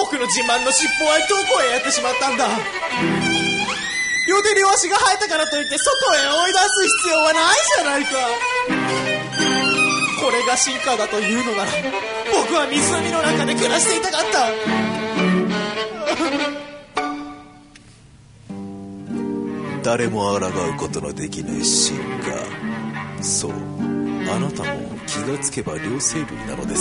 僕の自慢の尻尾はどこへやってしまったんだ。両手両足が生えたからといって外へ追い出す必要はないじゃないか。これが進化だというのなら、僕は湖の中で暮らしていたかった。 誰も抗うことのできない進化。そう、あなたも気がつけば両生類なのです。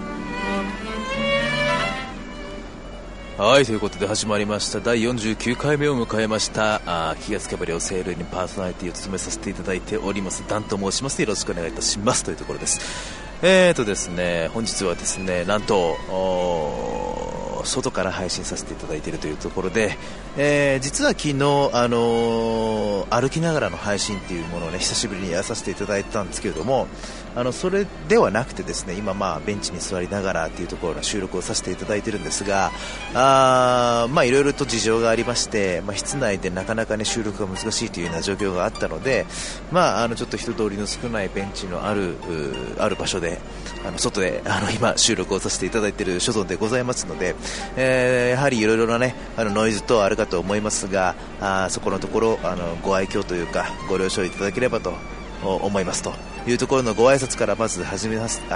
はい、ということで始まりました第49回目を迎えました。気がつけば両生類にパーソナリティを務めさせていただいておりますダンと申します。よろしくお願いいたしますというところです。ですね、本日はですね、なんと外から配信させていただいているというところで、実は昨日、歩きながらの配信っていうものをね、久しぶりにやらさせていただいたんですけれども、それではなくてですね、今ベンチに座りながらっていうところの収録をさせていただいているんですが、いろいろと事情がありまして、室内でなかなかね収録が難しいというような状況があったので、ちょっと人通りの少ないベンチのある場所で、外で今収録をさせていただいている所存でございますので、やはりいろいろなねノイズ等あるかと思いますが、そこのところご愛嬌というかご了承いただければと思いますというところのご挨拶からまず始めさせ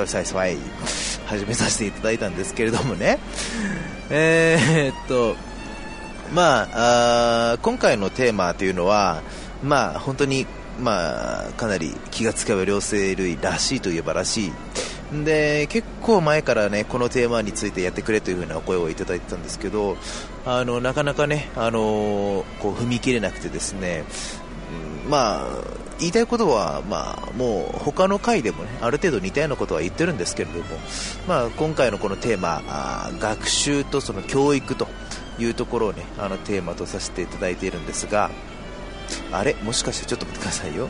ていただいたんですけれどもね、今回のテーマというのは本当にかなり気がつけば両生類らしいといえばらしいで、結構前からねこのテーマについてやってくれという風なお声をいただいてたんですけど、なかなかね、こう踏み切れなくてですね、言いたいことは、もう他の回でもねある程度似たようなことは言ってるんですけれども、今回のこのテーマ、学習とその教育というところをねテーマとさせていただいているんですが、あれもしかしてちょっと待ってくださいよ。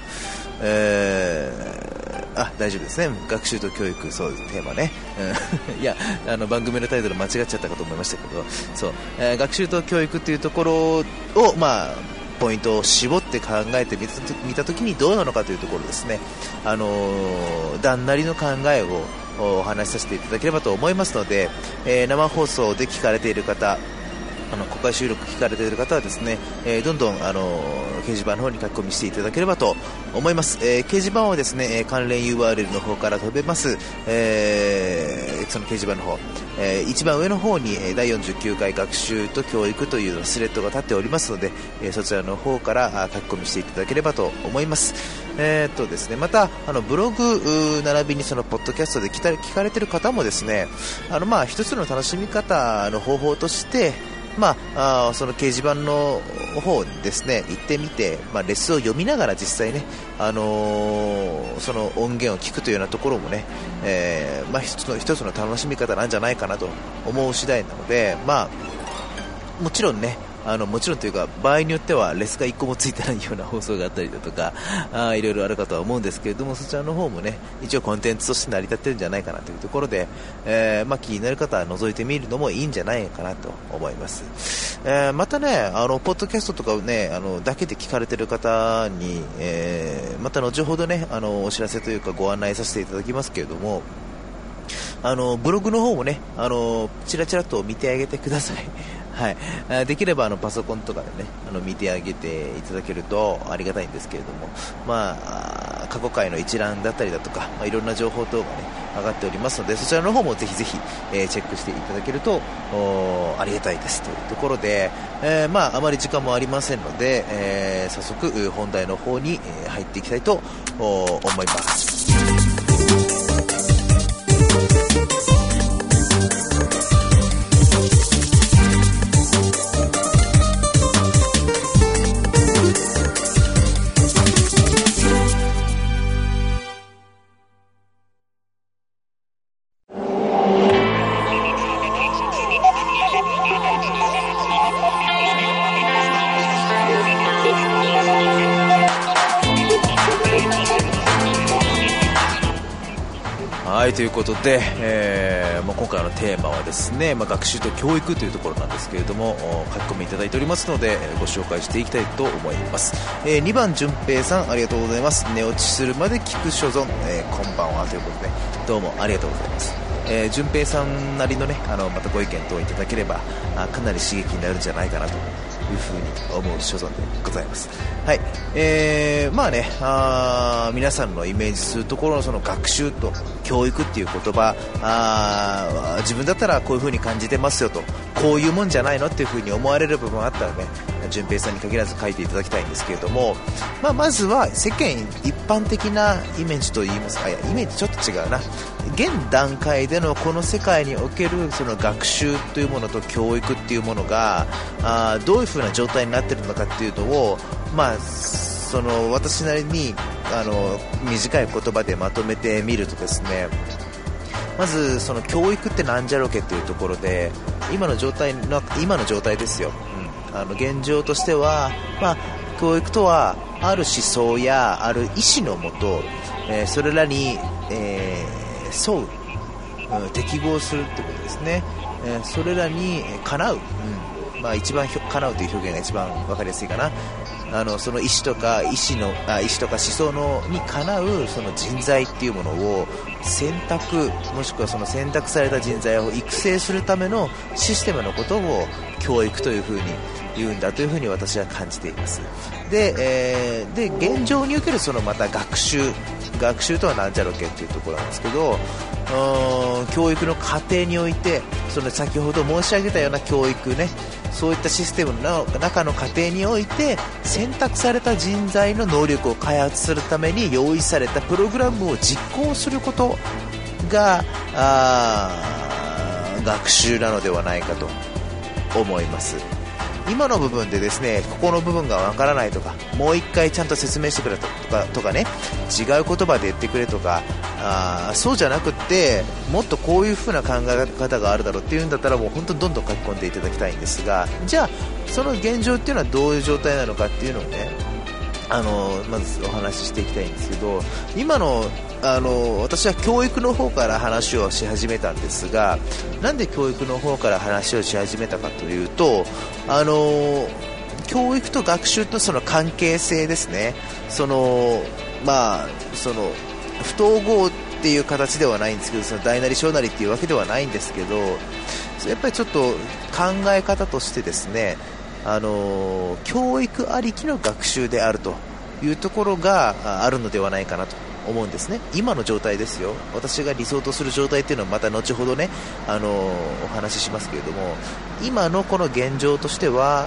大丈夫ですね。学習と教育、そうテーマね、いや番組のタイトル間違っちゃったかと思いましたけど、そう、学習と教育というところをポイントを絞って考えてみたときにどうなのかというところですね、段なりの考えをお話しさせていただければと思いますので、生放送で聞かれている方、公開収録聞かれている方はですね、どんどん掲示板の方に書き込みしていただければと思います。掲示板はですね、関連 URL の方から飛べます。その掲示板の方、一番上の方に第49回学習と教育というスレッドが立っておりますので、そちらの方から書き込みしていただければと思います。ですね、またブログ並びにそのポッドキャストで聞かれている方もですね、一つの楽しみ方の方法としてその掲示板の方にですね行ってみて、レスを読みながら実際ね、その音源を聞くというようなところもね、一つの楽しみ方なんじゃないかなと思う次第なので、もちろんね、もちろんというか場合によってはレスが1個もついてないような放送があったりだとか、いろいろあるかとは思うんですけれども、そちらの方もね一応コンテンツとして成り立ってるんじゃないかなというところで、気になる方は覗いてみるのもいいんじゃないかなと思います。またね、ポッドキャストとかをねだけで聞かれている方に、また後ほどねお知らせというかご案内させていただきますけれども、ブログの方もねチラチラと見てあげてください。はい、できればパソコンとかでね見てあげていただけるとありがたいんですけれども、過去回の一覧だったりだとか、いろんな情報等がね上がっておりますので、そちらの方もぜひぜひ、チェックしていただけるとありがたいですというところで、あまり時間もありませんので、早速本題の方に入っていきたいと思います。ということで、今回のテーマはですね、学習と教育というところなんですけれども、書き込みいただいておりますので、ご紹介していきたいと思います。2番順平さん、ありがとうございます。寝落ちするまで聞く所存、こんばんはということで、どうもありがとうございます。 順平さんなりのねまたご意見等いただければかなり刺激になるんじゃないかなというふうに思う所存でございます。はい、まあね皆さんのイメージするところのその学習と教育っていう言葉自分だったらこういうふうに感じてますよと、こういうもんじゃないのっていうふうに思われる部分があったらね順平さんに限らず書いていただきたいんですけれども、まずは世間一般的なイメージといいますか、イメージちょっと違うな、現段階でのこの世界におけるその学習というものと教育っていうものがどういう風な状態になっているのかっていうのを、その私なりに短い言葉でまとめてみるとですね、まずその教育ってなんじゃろけっていうところで今の状態ですよ、現状としては、教育とはある思想やある意思のもと、それらに、沿う、適合するってことですね、それらにかなう、一番かなうという表現が一番分かりやすいかな、その意思とか思想にかなうその人材っていうものを選択、もしくはその選択された人材を育成するためのシステムのことを教育というふうに言うんだというふうに私は感じています。で、現状におけるそのまた学習とはなんじゃろけっていうところなんですけど、教育の過程においてその先ほど申し上げたような教育ね、そういったシステムの中の過程において選択された人材の能力を開発するために用意されたプログラムを実行することが学習なのではないかと思います。今の部分でですね、ここの部分がわからないとか、もう一回ちゃんと説明してくれとかね、違う言葉で言ってくれとか、そうじゃなくって、もっとこういう風な考え方があるだろうっていうんだったら、もう本当にどんどん書き込んでいただきたいんですが、じゃあその現状っていうのはどういう状態なのかっていうのをね、まずお話ししていきたいんですけど、今の私は教育の方から話をし始めたんですが、なんで教育の方から話をし始めたかというと、教育と学習とその関係性ですね、その不統合っていう形ではないんですけど、その大なり小なりっていうわけではないんですけど、やっぱりちょっと考え方としてですね、教育ありきの学習であるというところがあるのではないかなと思うんですね。今の状態ですよ。私が理想とする状態っていうのはまた後ほどね、お話ししますけれども、今のこの現状としては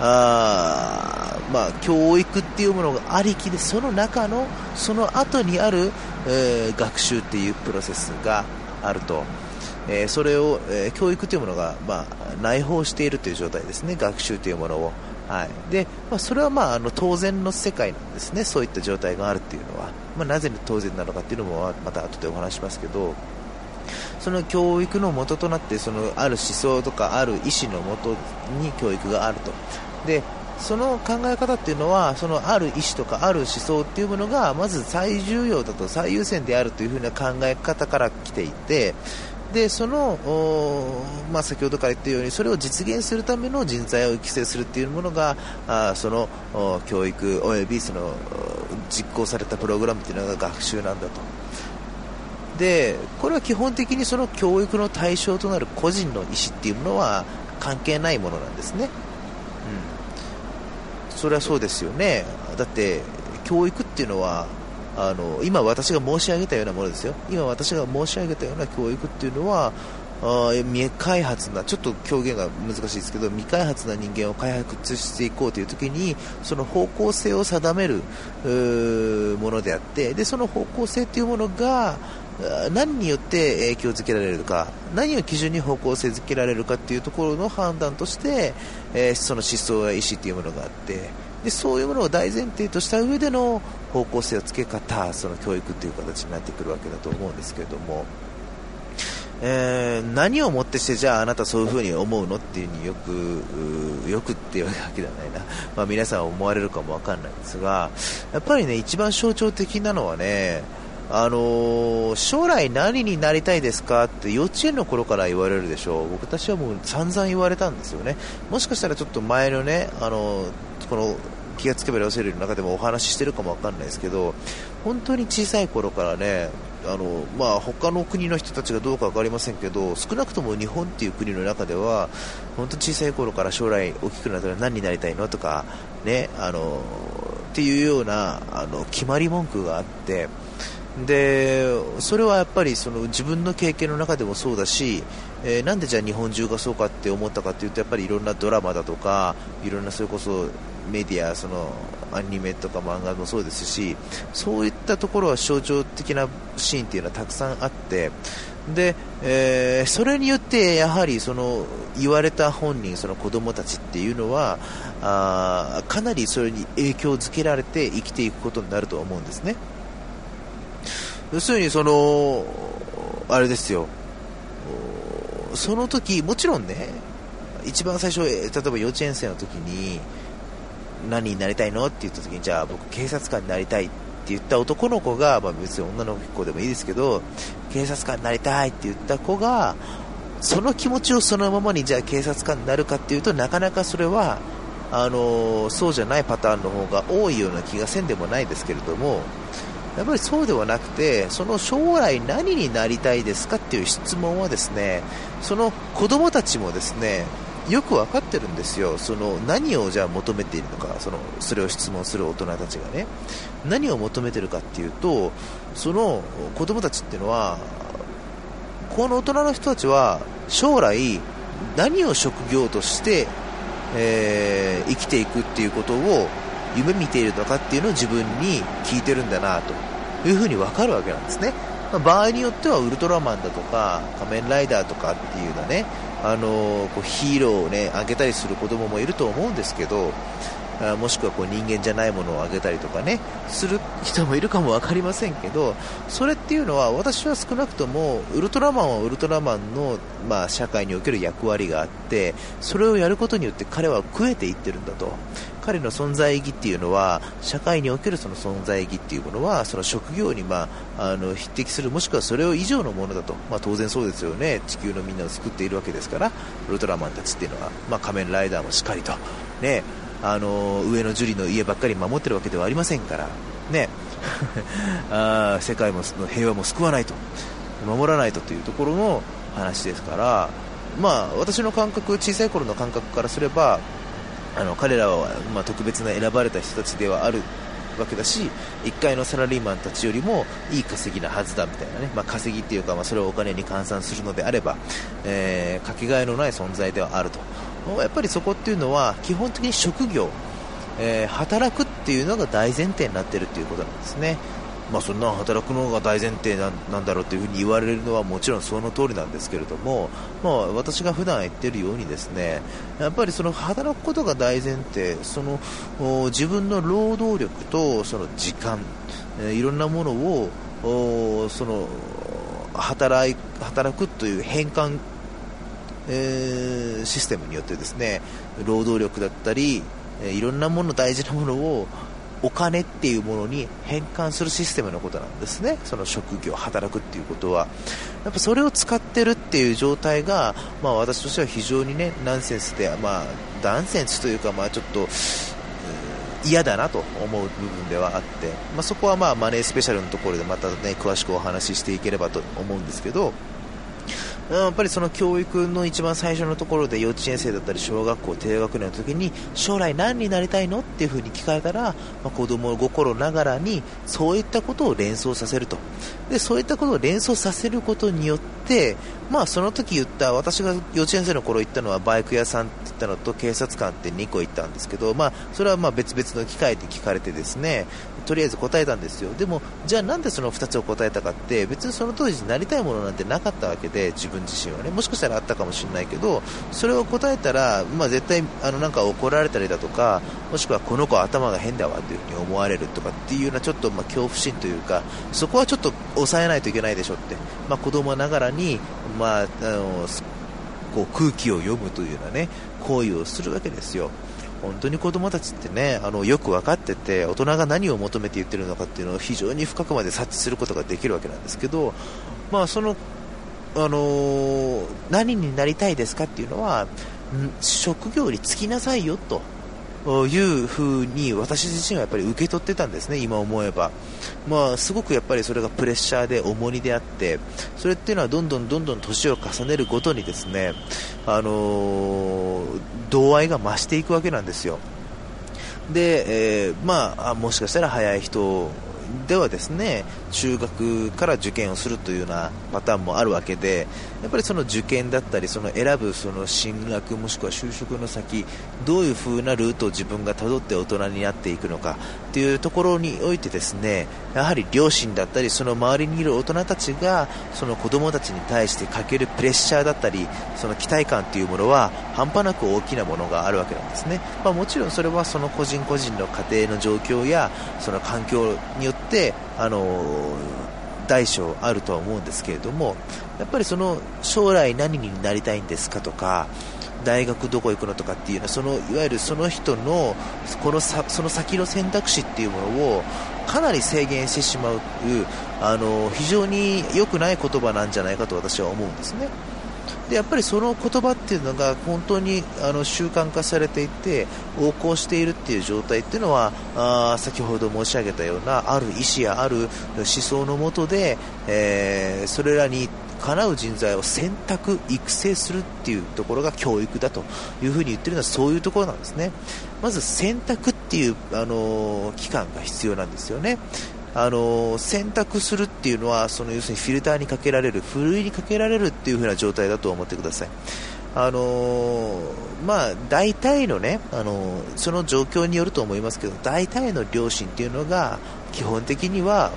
教育っていうものがありきで、その中のその後にある、学習っていうプロセスがあると、それを、教育というものが、内包しているという状態ですね、学習というものを。でそれは当然の世界なんですね、そういった状態があるっていうのは。なぜ当然なのかっていうのもまた後でお話しますけど、その教育の元となって、そのある思想とかある意思の元に教育があると。でその考え方っていうのは、そのある意思とかある思想っていうものがまず最重要だと、最優先であるというふうな考え方から来ていて、でその先ほどから言ったように、それを実現するための人材を育成するっていうものがその教育およびその実行されたプログラムっていうのが学習なんだと。でこれは基本的にその教育の対象となる個人の意思っていうものは関係ないものなんですね。それはそうですよね。だって教育っていうのは今私が申し上げたようなものですよ。今私が申し上げたような教育っていうのは未開発な、ちょっと表現が難しいですけど、未開発な人間を開発していこうというときに、その方向性を定めるものであって、でその方向性というものが何によって影響づけられるか、何を基準に方向性づけられるかというところの判断として、その思想や意思というものがあって、でそういうものを大前提とした上での方向性をつけ方、その教育という形になってくるわけだと思うんですけれども、何をもってしてじゃああなたそういうふうに思うのっていうふうによくっていうわけではないな、皆さん思われるかもわかんないんですが、やっぱりね、一番象徴的なのはね、将来何になりたいですかって幼稚園の頃から言われるでしょう。私はもう散々言われたんですよね。もしかしたらちょっと前のね、この気がつけばラセルの中でもお話ししてるかもわかんないですけど、本当に小さい頃からね、他の国の人たちがどうか分かりませんけど、少なくとも日本っていう国の中では本当に小さい頃から将来大きくなったら何になりたいのとかね、っていうような決まり文句があって、でそれはやっぱりその自分の経験の中でもそうだし、なんでじゃあ日本中がそうかって思ったかっていうと、やっぱりいろんなドラマだとか、いろんなそれこそメディア、そのアニメとか漫画もそうですし、そういったところは象徴的なシーンっていうのはたくさんあって、で、それによってやはりその言われた本人、その子供たちっていうのはかなりそれに影響づけられて生きていくことになると思うんですね。要するにそのあれですよ、その時もちろんね、一番最初例えば幼稚園生の時に何になりたいのって言った時に、じゃあ僕警察官になりたいって言った男の子が、別に女の子でもいいですけど、警察官になりたいって言った子がその気持ちをそのままにじゃあ警察官になるかっていうと、なかなかそれはそうじゃないパターンの方が多いような気がせんでもないですけれども、やっぱりそうではなくて、その将来何になりたいですかっていう質問はですね、その子供たちもですねよく分かってるんですよ。その何をじゃあ求めているのか、それを質問する大人たちがね、何を求めてるかっていうと、その子供たちっていうのは、この大人の人たちは将来何を職業として、生きていくっていうことを夢見ているのかっていうのを自分に聞いてるんだなというふうに分かるわけなんですね。場合によってはウルトラマンだとか仮面ライダーとかっていうようなね、ヒーローをねあげたりする子供もいると思うんですけど、もしくは人間じゃないものをあげたりとかねする人もいるかも分かりませんけど、それっていうのは私は少なくともウルトラマンはウルトラマンの、社会における役割があって、それをやることによって彼は食えていってるんだと。彼の存在意義っていうのは、社会におけるその存在意義っていうものはその職業に匹敵する、もしくはそれを以上のものだと。当然そうですよね。地球のみんなを救っているわけですから、ウルトラマンたちっていうのは、仮面ライダーもしっかりとね、上野樹里の家ばっかり守ってるわけではありませんからね世界の平和も救わないと、守らないとというところの話ですから、私の感覚、小さい頃の感覚からすれば、彼らは、特別な選ばれた人たちではあるわけだし、一階のサラリーマンたちよりもいい稼ぎなはずだみたいなね、稼ぎっていうか、それをお金に換算するのであれば、かけがえのない存在ではあると。やっぱりそこっていうのは基本的に職業、働くっていうのが大前提になっているということなんですね。そんな働くのが大前提なんだろうというふうに言われるのはもちろんその通りなんですけれども、私が普段言っているようにですね、やっぱりその働くことが大前提、その自分の労働力とその時間、いろんなものをその働くという変換システムによってですね、労働力だったりいろんなもの、大事なものをお金っていうものに変換するシステムのことなんですね。その職業、働くっていうことはやっぱそれを使ってるっていう状態が、私としては非常にねナンセンスで、ナンセンスというか、ちょっと嫌だなと思う部分ではあって、そこはマネースペシャルのところでまたね詳しくお話ししていければと思うんですけど、やっぱりその教育の一番最初のところで、幼稚園生だったり小学校低学年の時に将来何になりたいのっていう風に聞かれたら、子供心ながらにそういったことを連想させると。でそういったことを連想させることによって、その時言った、私が幼稚園生の頃言ったのはバイク屋さんって言ったのと警察官って2個言ったんですけど、それは別々の機会で聞かれてですね、とりあえず答えたんですよ。でもじゃあなんでその2つを答えたかって、別にその当時なりたいものなんてなかったわけで、自分自身はね、もしかしたらあったかもしれないけど、それを答えたら、絶対なんか怒られたりだとか、もしくはこの子は頭が変だわというふうに思われるとかっていうような、ちょっと恐怖心というか、そこはちょっと抑えないといけないでしょって、子供ながらに、こう空気を読むというようなね行為をするわけですよ。本当に子供たちってね、よく分かってて、大人が何を求めて言ってるのかっていうのを非常に深くまで察知することができるわけなんですけど、その何になりたいですかっていうのは、職業に就きなさいよという風に私自身はやっぱり受け取ってたんですね、今思えば。すごくやっぱりそれがプレッシャーで重荷であって、それっていうのはどんどん年を重ねるごとにですね、度合いが増していくわけなんですよ。で、もしかしたら早い人ではですね、中学から受験をするというようなパターンもあるわけで、やっぱりその受験だったり、その選ぶその進学もしくは就職の先、どういう風なルートを自分が辿って大人になっていくのかというところにおいてですね、やはり両親だったりその周りにいる大人たちがその子供たちに対してかけるプレッシャーだったり、その期待感というものは半端なく大きなものがあるわけなんですね。もちろんそれはその個人個人の家庭の状況やその環境によって大小あるとは思うんですけれども、やっぱりその将来何になりたいんですかとか、大学どこ行くのとかっていうのは、そのいわゆるその人のその先の選択肢っていうものをかなり制限してしまう非常に良くない言葉なんじゃないかと私は思うんですね。でやっぱりその言葉っていうのが本当に習慣化されていて横行しているっていう状態っていうのは、先ほど申し上げたようなある意思やある思想の下で、それらにかなう人材を選択育成するっていうところが教育だというふうに言ってるのはそういうところなんですね。まず選択っていう期間が必要なんですよね。選択するっていうのはその要するにフィルターにかけられる、ふるいにかけられるっていう風な状態だと思ってください。大体のね、その状況によると思いますけど、大体の両親っていうのが基本的には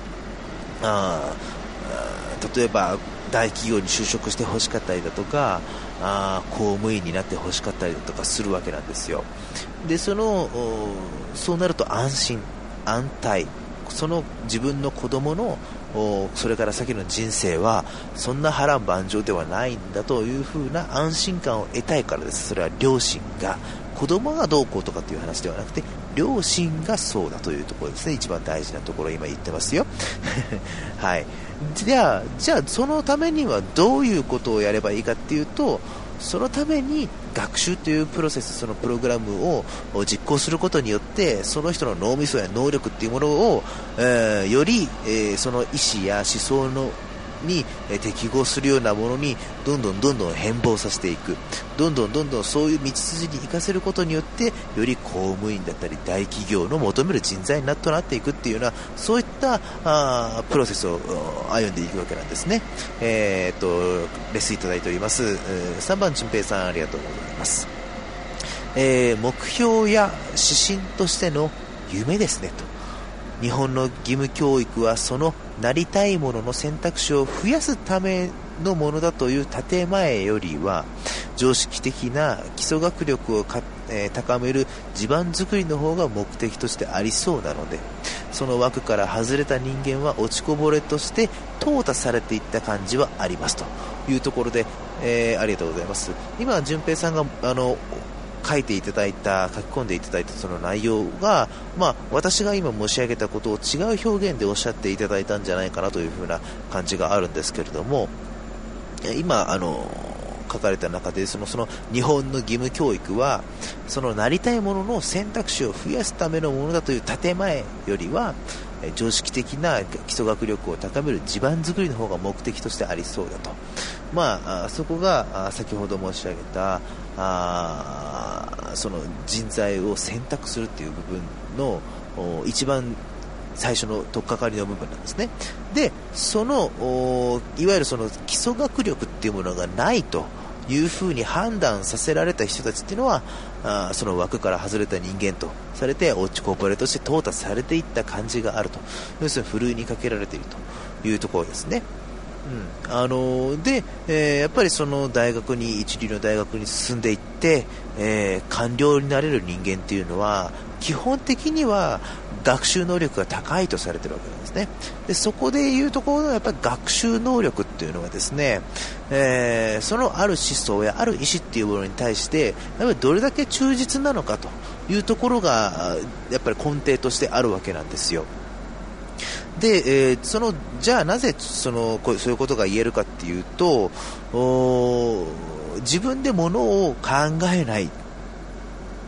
例えば大企業に就職してほしかったりだとか、公務員になってほしかったりだとかするわけなんですよ。でそうなると安心安泰、その自分の子供のそれから先の人生はそんな波乱万丈ではないんだという風な安心感を得たいからです。それは両親が、子供がどうこうとかっていう話ではなくて両親がそうだというところですね。一番大事なところ今言ってますよはい。じゃあそのためにはどういうことをやればいいかっていうと、そのために学習というプロセス、そのプログラムを実行することによってその人の脳みそや能力っていうものを、より、その意思や思想に適合するようなものにどんどん変貌させていく、どんどんそういう道筋に生かせることによってより公務員だったり大企業の求める人材になっていくっていうような、そういったプロセスを歩んでいくわけなんですね。レスいただいております。3番純平さん、ありがとうございます。目標や指針としての夢ですねと。日本の義務教育はそのなりたいものの選択肢を増やすためのものだという建前よりは、常識的な基礎学力を高める地盤作りの方が目的としてありそうなので、その枠から外れた人間は落ちこぼれとして淘汰されていった感じはありますというところで、ありがとうございます。今純平さんが書き込んでいただいたその内容が、私が今申し上げたことを違う表現でおっしゃっていただいたんじゃないかなというふうな感じがあるんですけれども、今書かれた中でその日本の義務教育はそのなりたいものの選択肢を増やすためのものだという建前よりは、常識的な基礎学力を高める地盤作りの方が目的としてありそうだと。そこが先ほど申し上げたその人材を選択するっていう部分の一番最初の取っかかりの部分なんですね。でいわゆるその基礎学力っていうものがないというふうに判断させられた人たちっていうのは、その枠から外れた人間とされて落ちこぼれとして淘汰されていった感じがあると。要するにふるいにかけられているというところですね。やっぱりその一流の大学に進んでいって、官僚になれる人間っていうのは基本的には学習能力が高いとされているわけなんですね。でそこでいうところのやっぱり学習能力っていうのはですね、そのある思想やある意思っていうものに対してやっぱりどれだけ忠実なのかというところがやっぱり根底としてあるわけなんですよ。で、じゃあなぜそういうことが言えるかっていうと、自分でものを考えないっ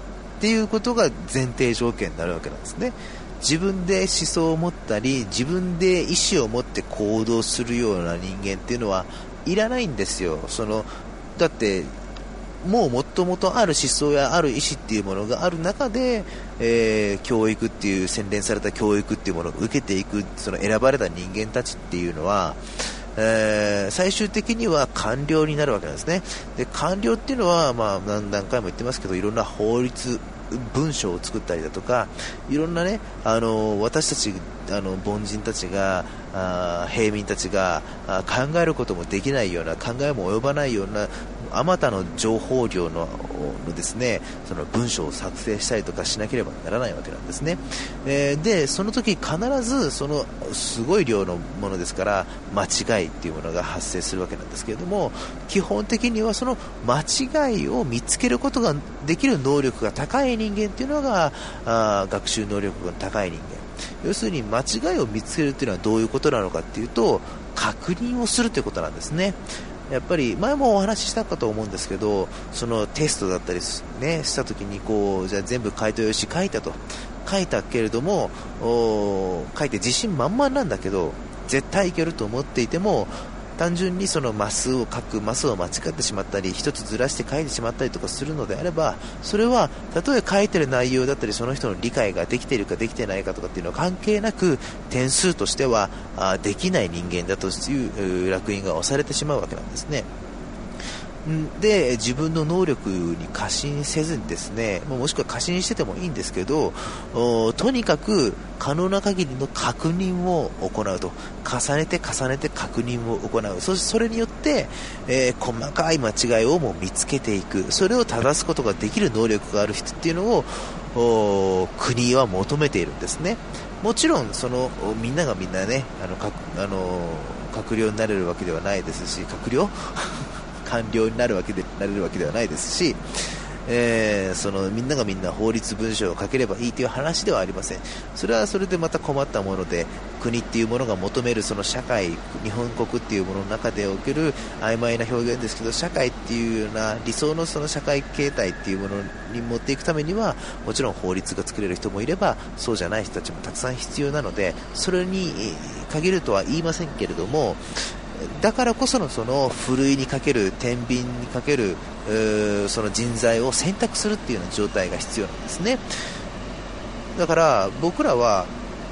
っていうことが前提条件になるわけなんですね。自分で思想を持ったり自分で意思を持って行動するような人間っていうのはいらないんですよ。だってもともとある思想やある意思っていうものがある中で、教育っていう洗練された教育っていうものを受けていくその選ばれた人間たちっていうのは、最終的には官僚になるわけなんですね。で官僚っていうのは、何回も言ってますけどいろんな法律文章を作ったりだとかいろんなね、私たち凡人たちが平民たちが考えることもできないような考えも及ばないようなあまたの情報量のですねその文章を作成したりとかしなければならないわけなんですね。でその時必ずそのすごい量のものですから間違いっていうものが発生するわけなんですけれども、基本的にはその間違いを見つけることができる能力が高い人間っていうのが学習能力が高い人間、要するに間違いを見つけるっていうのはどういうことなのかっていうと確認をするということなんですね。やっぱり前もお話ししたかと思うんですけどそのテストだったり、ね、した時にじゃあ全部回答用紙書いたけれども書いて自信満々なんだけど絶対いけると思っていても単純にそのマスを間違ってしまったり一つずらして書いてしまったりとかするのであればそれはたとえ書いてる内容だったりその人の理解ができているかできていないかとかっていうのは関係なく点数としてはできない人間だという烙印が押されてしまうわけなんですね。で自分の能力に過信せずにですねもしくは過信しててもいいんですけどとにかく可能な限りの確認を行うと重ねて確認を行うそれによって、細かい間違いをも見つけていくそれを正すことができる能力がある人っていうのを国は求めているんですね。もちろんみんながみんなね閣僚になれるわけではないですし官僚になれるわけではないですし、みんながみんな法律文書を書ければいいという話ではありません。それはそれでまた困ったもので国っていうものが求めるその社会日本国っていうものの中でおける曖昧な表現ですけど社会っていうような理想のその社会形態っていうものに持っていくためにはもちろん法律が作れる人もいればそうじゃない人たちもたくさん必要なのでそれに限るとは言いませんけれどもだからこそのそのふるいにかける天秤にかけるその人材を選択するっていうような状態が必要なんですね。だから僕らは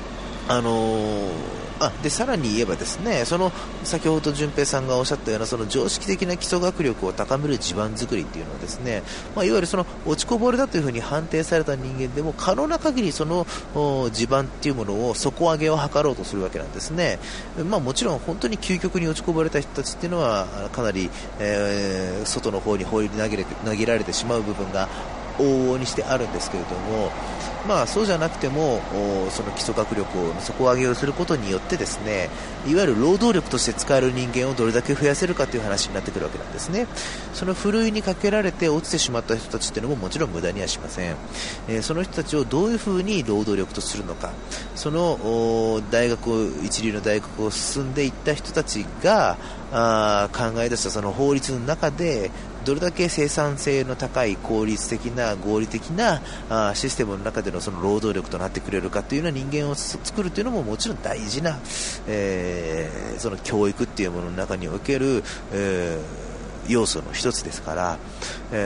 でさらに言えばですね先ほど順平さんがおっしゃったようなその常識的な基礎学力を高める地盤作りっていうのはですね、いわゆるその落ちこぼれだというふうに判定された人間でも可能な限りその地盤っていうものを底上げを図ろうとするわけなんですね。もちろん本当に究極に落ちこぼれた人たちっていうのはかなり、外の方に放り投げられてしまう部分が往々にしてあるんですけれどもそうじゃなくてもその基礎学力を底上げをすることによってですねいわゆる労働力として使える人間をどれだけ増やせるかという話になってくるわけなんですね。そのふるいにかけられて落ちてしまった人たちというのももちろん無駄にはしません。その人たちをどういうふうに労働力とするのかその一流の大学を進んでいった人たちが考え出したその法律の中でどれだけ生産性の高い効率的な合理的なシステムの中でのその労働力となってくれるかというような人間を作るというのももちろん大事な、その教育っていうものの中における、要素の一つですから、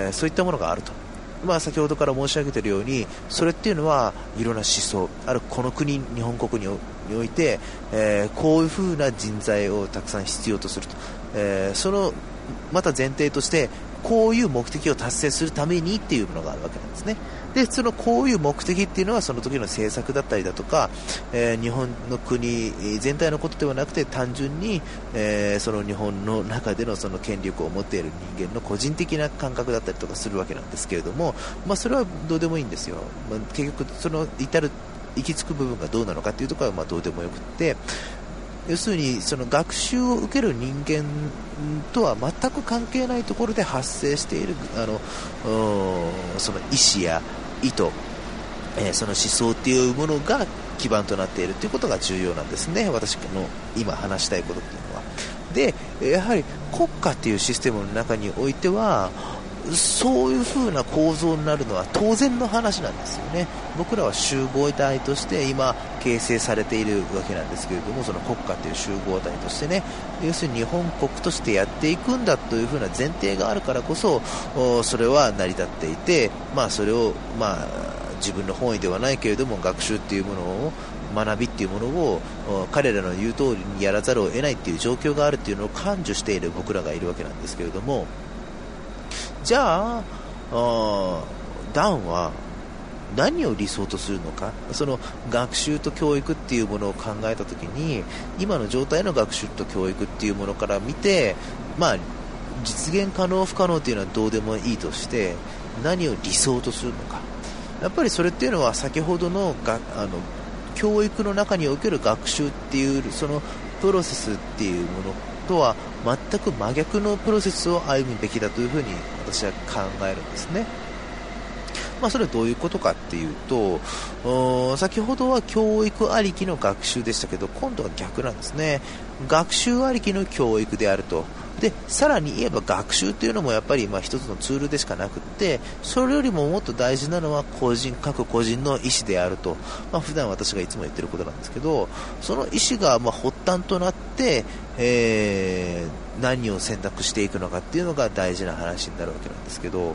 そういったものがあると。先ほどから申し上げているようにそれっていうのはいろんな思想この国日本国において、こういう風な人材をたくさん必要とすると、そのまた前提としてこういう目的を達成するためにっていうものがあるわけなんですね。でこういう目的っていうのはその時の政策だったりだとか、日本の国全体のことではなくて単純に、その日本の中でのその権力を持っている人間の個人的な感覚だったりとかするわけなんですけれども、それはどうでもいいんですよ。結局その行き着く部分がどうなのかっていうところはどうでもよくって要するにその学習を受ける人間とは全く関係ないところで発生しているその意思や意図、その思想っていうものが基盤となっているということが重要なんですね。私の今話したいことっていうのは。でやはり国家っていうシステムの中においてはそういう風な構造になるのは当然の話なんですよね。僕らは集合体として今形成されているわけなんですけれども、その国家という集合体としてね、要するに日本国としてやっていくんだという風な前提があるからこそ、それは成り立っていて、それを自分の本意ではないけれども学習っていうものを、学びっていうものを彼らの言う通りにやらざるを得ないっていう状況があるっていうのを感受している僕らがいるわけなんですけれども、じゃあダンは何を理想とするのか。その学習と教育っていうものを考えたときに、今の状態の学習と教育っていうものから見て、実現可能不可能っていうのはどうでもいいとして、何を理想とするのか。やっぱりそれっていうのは先ほどの教育の中における学習っていうそのプロセスっていうものとは全く真逆のプロセスを歩むべきだというふうに私は考えるんですね。それはどういうことかっていうと、先ほどは教育ありきの学習でしたけど、今度は逆なんですね。学習ありきの教育であると。でさらに言えば学習というのもやっぱり一つのツールでしかなくって、それよりももっと大事なのは各個人の意思であると、普段私がいつも言ってることなんですけど、その意思が発端となって、何を選択していくのかっていうのが大事な話になるわけなんですけど、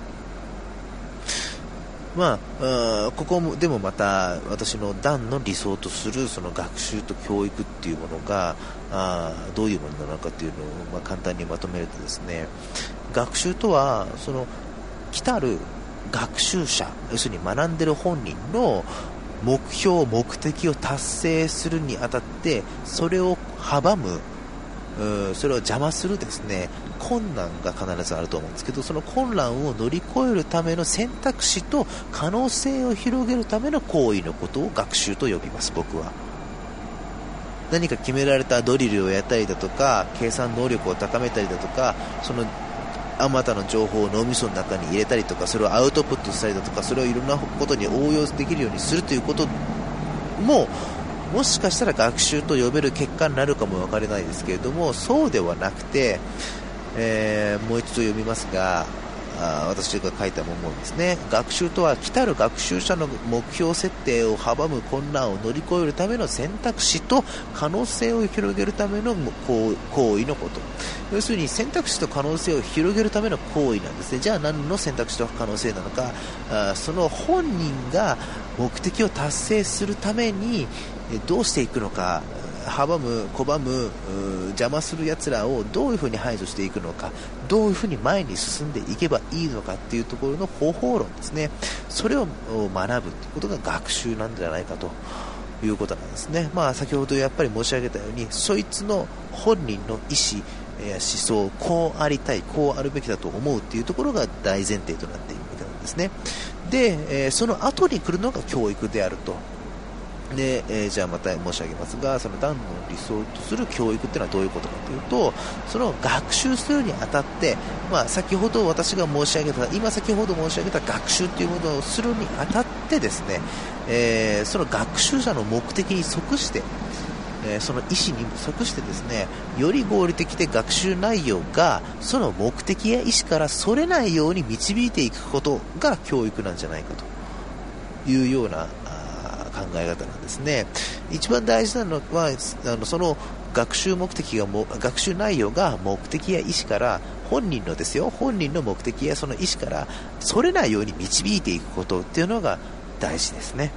ここもでもまた私のダンの理想とするその学習と教育っていうものがどういうものなのかっていうのを簡単にまとめるとですね、学習とはその来たる学習者、要するに学んでる本人の目標目的を達成するにあたってそれを阻む、それを邪魔するですね、困難が必ずあると思うんですけど、その困難を乗り越えるための選択肢と可能性を広げるための行為のことを学習と呼びます。僕は何か決められたドリルをやったりだとか、計算能力を高めたりだとか、そのあまたの情報を脳みその中に入れたりとか、それをアウトプットしたりだとか、それをいろんなことに応用できるようにするということももしかしたら学習と呼べる結果になるかもわからないですけれども、そうではなくて、もう一度読みますが、私が書いたものですね。学習とは来たる学習者の目標設定を阻む困難を乗り越えるための選択肢と可能性を広げるための行為のこと。要するに選択肢と可能性を広げるための行為なんですね。じゃあ何の選択肢と可能性なのか、その本人が目的を達成するためにどうしていくのか、阻む、拒む、邪魔する奴らをどういうふうに排除していくのか、どういうふうに前に進んでいけばいいのかっていうところの方法論ですね。それを学ぶということが学習なんじゃないかということなんですね。先ほどやっぱり申し上げたように、そいつの本人の意思や思想、こうありたい、こうあるべきだと思うっていうところが大前提となっているわけなんですね。で、その後に来るのが教育であると。で、じゃあまた申し上げますが、そのダンの理想とする教育っていうのはどういうことかというと、その学習するにあたって、先ほど私が申し上げた、先ほど申し上げた学習というものをするにあたってですね、その学習者の目的に即して、その意思に即してですね、より合理的で学習内容がその目的や意思からそれないように導いていくことが教育なんじゃないかというような考え方なんですね。一番大事なのはその学習目的が学習内容が目的や意思から本人の目的やその意思からそれないように導いていくことっていうのが大事ですね。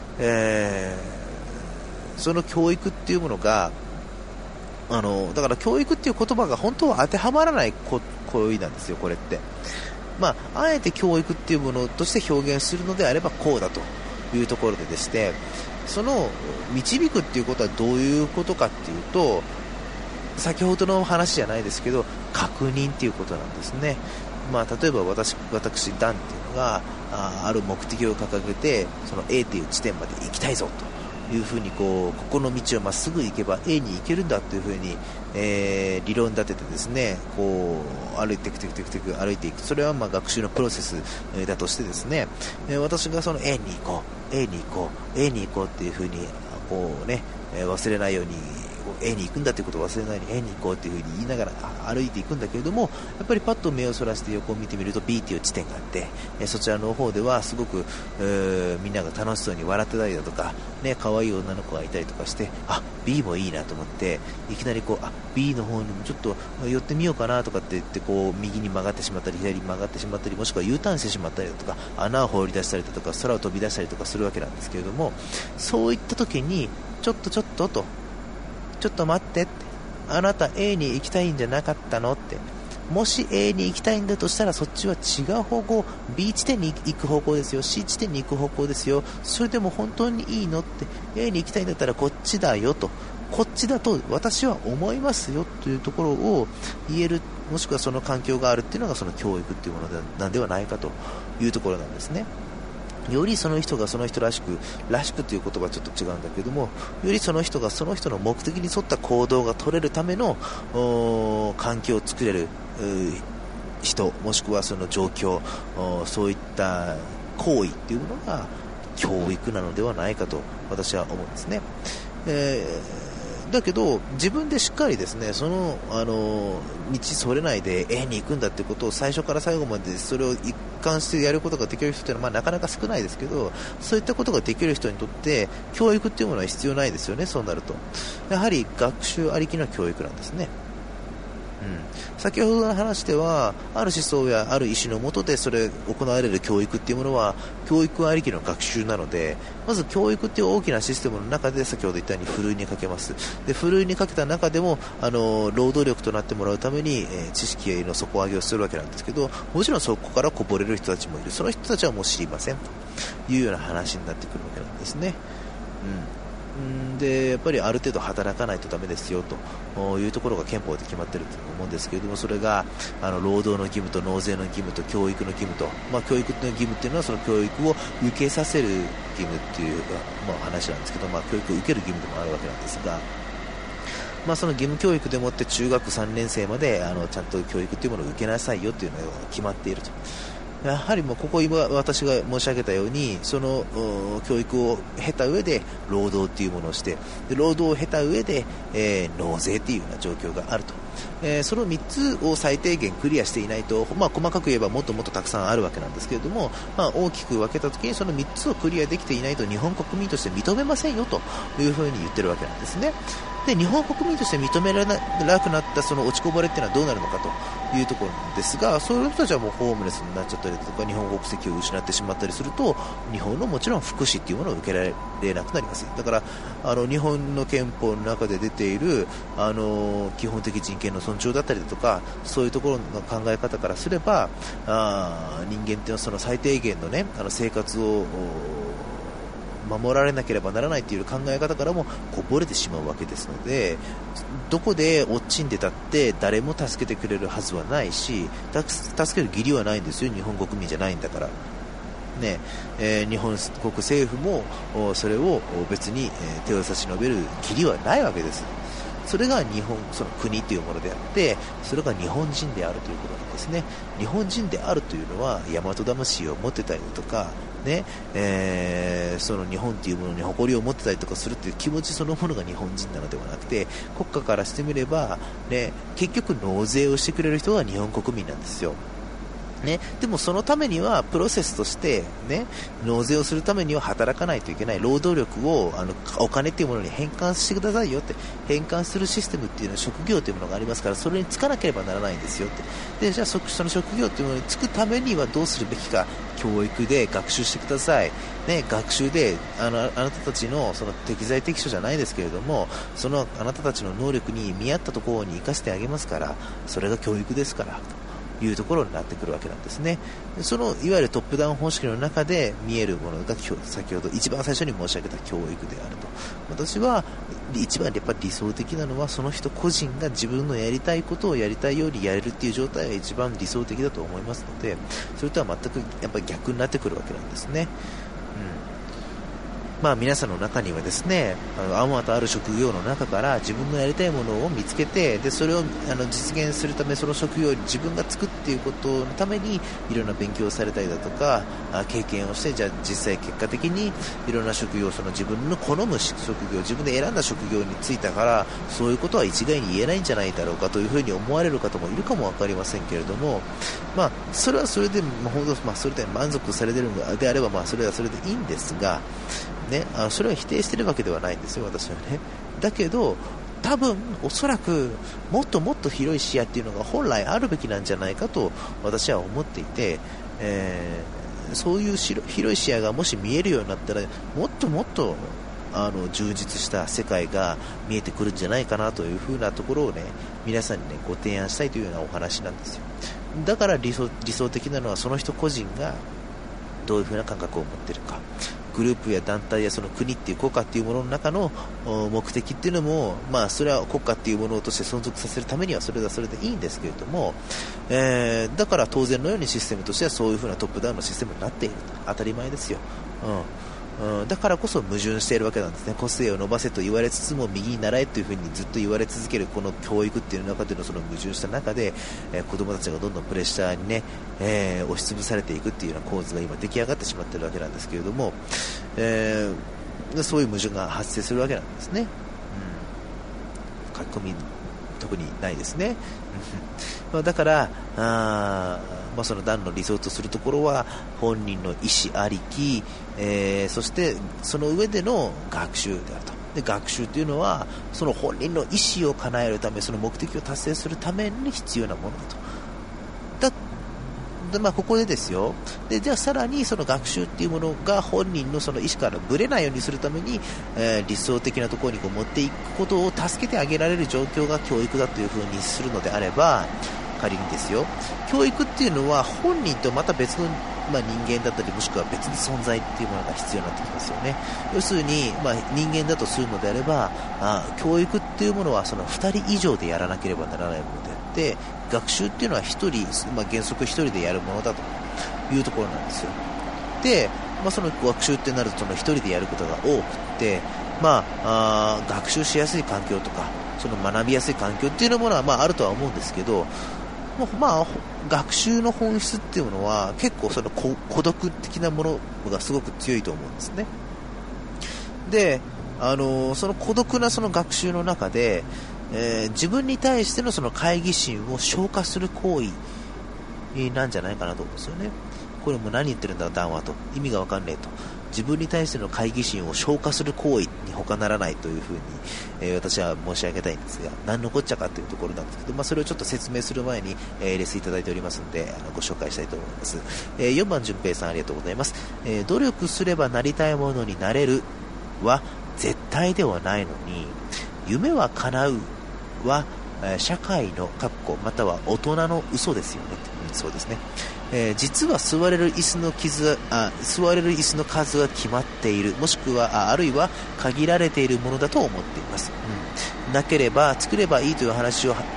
その教育っていうものがだから教育っていう言葉が本当は当てはまらない行為なんですよ、これって。あえて教育っていうものとして表現するのであればこうだというところでして、その導くっていうことはどういうことかっていうと、先ほどの話じゃないですけど確認っていうことなんですね。例えば私ダンっていうのがある目的を掲げて、その A っていう地点まで行きたいぞというふうにここの道をまっすぐ行けば A に行けるんだというふうに、理論立ててですね、歩いていく、それは学習のプロセスだとしてですね、私がその A に行こうっていうふうに忘れないように A に行くんだということを忘れないように A に行こうっていうふうに言いながら歩いていくんだけれども、やっぱりパッと目をそらして横を見てみると B という地点があって、そちらの方ではすごくみんなが楽しそうに笑ってたりだとか、可愛い女の子がいたりとかして、B もいいなと思っていきなりB の方にもちょっと寄ってみようかなとかって言って右に曲がってしまったり左に曲がってしまったり、もしくは U ターンしてしまったりだとか穴を放り出したりだとか空を飛び出したりとかするわけなんですけれども、そういった時にちょっと待ってって、あなた A に行きたいんじゃなかったのって、もし A に行きたいんだとしたらそっちは違う方向、 B 地点に行く方向ですよ、 C 地点に行く方向ですよ、それでも本当にいいのって、 A に行きたいんだったらこっちだよと、こっちだと私は思いますよというところを言える、もしくはその環境があるっていうのがその教育っていうものなんではないかというところなんですね。よりその人がその人らしくという言葉はちょっと違うんだけども、よりその人がその人の目的に沿った行動が取れるための環境を作れる人、もしくはその状況、そういった行為っていうものが教育なのではないかと私は思うんですね。だけど自分でしっかりですね、その道それないで A に行くんだってことを最初から最後までそれを一貫してやることができる人というのはなかなか少ないですけど、そういったことができる人にとって教育っていうものは必要ないですよね。そうなるとやはり学習ありきの教育なんですね。先ほどの話ではある思想やある意思の下でそれ行われる教育っていうものは教育ありきの学習なので、まず教育っていう大きなシステムの中で先ほど言ったようにふるいにかけます。でふるいにかけた中でも労働力となってもらうために、知識の底上げをするわけなんですけど、もちろんそこからこぼれる人たちもいる。その人たちはもう知りませんというような話になってくるわけなんですね。でやっぱりある程度働かないとダメですよというところが憲法で決まっていると思うんですけれども、それが労働の義務と納税の義務と教育の義務と、教育の義務っていうのはその教育を受けさせる義務っていう、話なんですけど、教育を受ける義務でもあるわけなんですが、その義務教育でもって中学3年生までちゃんと教育というものを受けなさいよというのが決まっていると。やはりもうここ今私が申し上げたようにその教育を経た上で労働というものをしてで労働を経た上で、納税というような状況があると、その3つを最低限クリアしていないと、細かく言えばもっともっとたくさんあるわけなんですけれども、大きく分けたときにその3つをクリアできていないと日本国民として認めませんよというふうに言ってるわけなんですね。で日本国民として認められなくなったその落ちこぼれっていうのはどうなるのかというところなんですが、そういう人たちはもうホームレスになっちゃったりとか日本国籍を失ってしまったりすると日本のもちろん福祉っていうものを受けられなくなります。だから日本の憲法の中で出ている基本的人権の尊重だったりだとかそういうところの考え方からすれば人間っていうのはその最低限のね生活を守られなければならないという考え方からもこぼれてしまうわけですので、どこで落ちんでたって誰も助けてくれるはずはないし助ける義理はないんですよ。日本国民じゃないんだからね。日本国政府もそれを別に手を差し伸べる義理はないわけです。それがその国というものであってそれが日本人であるということなんですね。日本人であるというのは大和魂を持ってたりだとかね、その日本というものに誇りを持ってたりとかするという気持ちそのものが日本人なのではなくて国家からしてみれば、結局納税をしてくれる人が日本国民なんですよ。でもそのためにはプロセスとして、納税をするためには働かないといけない労働力をお金というものに変換してくださいよって変換するシステムっていうのは職業というものがありますからそれに就かなければならないんですよってでじゃあその職業というものに就くためにはどうするべきか教育で学習してください、学習であなたたちのその適材適所じゃないですけれどもそのあなたたちの能力に見合ったところに生かしてあげますからそれが教育ですからいうところになってくるわけなんですね。そのいわゆるトップダウン方式の中で見えるものが先ほど一番最初に申し上げた教育であると。私は一番やっぱり理想的なのはその人個人が自分のやりたいことをやりたいようにやれるっていう状態が一番理想的だと思いますのでそれとは全くやっぱり逆になってくるわけなんですね。 皆さんの中にはですね、あまたある職業の中から自分のやりたいものを見つけて、でそれを実現するため、その職業を自分がつくっていうことのためにいろんな勉強をされたりだとか経験をして、じゃあ実際結果的にいろんな職業、その自分の好む職業、自分で選んだ職業に就いたから、そういうことは一概に言えないんじゃないだろうかというふうに思われる方もいるかも分かりませんけれども、それはそれで、それで満足されているのであれば、それはそれでいいんですが、それは否定しているわけではないんですよ、私はね。だけど多分おそらくもっともっと広い視野っていうのが本来あるべきなんじゃないかと私は思っていて、そういう広い視野がもし見えるようになったら、もっともっと充実した世界が見えてくるんじゃないかなというふうなところをね、皆さんにねご提案したいというようなお話なんですよ。だから理想的なのはその人個人がどういうふうな感覚を持っているか、グループや団体やその国っていう国家っていうものの中の目的っていうのも、それは国家っていうものとして存続させるためにはそれはそれでいいんですけれども、だから当然のようにシステムとしてはそういうふうなトップダウンのシステムになっている、当たり前ですよ。だからこそ矛盾しているわけなんですね。個性を伸ばせと言われつつも右に習えというふうにずっと言われ続けるこの教育っていう中でのその矛盾した中で、子供たちがどんどんプレッシャーにね、押しつぶされていくっていうような構図が今出来上がってしまっているわけなんですけれども、そういう矛盾が発生するわけなんですね。書き込み特にないですね。だからその段の理想とするところは本人の意思ありき、そしてその上での学習であると。で学習というのはその本人の意思を叶えるため、その目的を達成するために必要なものだと。ここでですよ。でじゃあさらにその学習っていうものが本人のその意思からぶれないようにするために、理想的なところに持っていくことを助けてあげられる状況が教育だというふうにするのであれば、仮にですよ、教育っていうのは本人とまた別の、人間だったりもしくは別の存在っていうものが必要になってきますよね。要するに、人間だとするのであれば教育っていうものはその2人以上でやらなければならないものであって、学習っていうのは1人、原則1人でやるものだというところなんですよ。で、その学習ってなるとその1人でやることが多くて、学習しやすい環境とかその学びやすい環境っていうものはあるとは思うんですけど、学習の本質っていうものは結構その孤独的なものがすごく強いと思うんですね。で、その孤独なその学習の中で、自分に対してのその懐疑心を消化する行為なんじゃないかなと思うんですよね。これも何言ってるんだ談話と、意味が分かんねえと。自分に対しての懐疑心を消化する行為に他ならないというふうに、私は申し上げたいんですが、何のこっちゃかというところなんですけど、それをちょっと説明する前に、レスいただいておりますのでご紹介したいと思います。4番順平さんありがとうございます。努力すればなりたいものになれるは絶対ではないのに、夢は叶うは社会のまたは大人の嘘ですよね。そうですね。実は座れる椅子の数は決まっている、もしくはあるいは限られているものだと思っています。なければ作ればいいという話を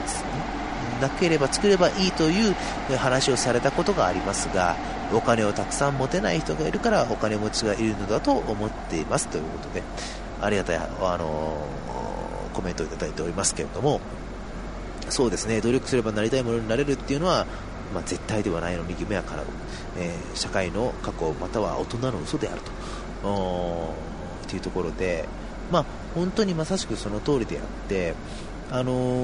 されたことがありますが、お金をたくさん持てない人がいるからお金持ちがいるのだと思っていますということで、ありがたいコメントをいただいておりますけれども、そうですね、努力すればなりたいものになれるっていうのは、絶対ではないのに夢は叶う、社会の過去または大人の嘘であるというところで、本当にまさしくその通りであって、や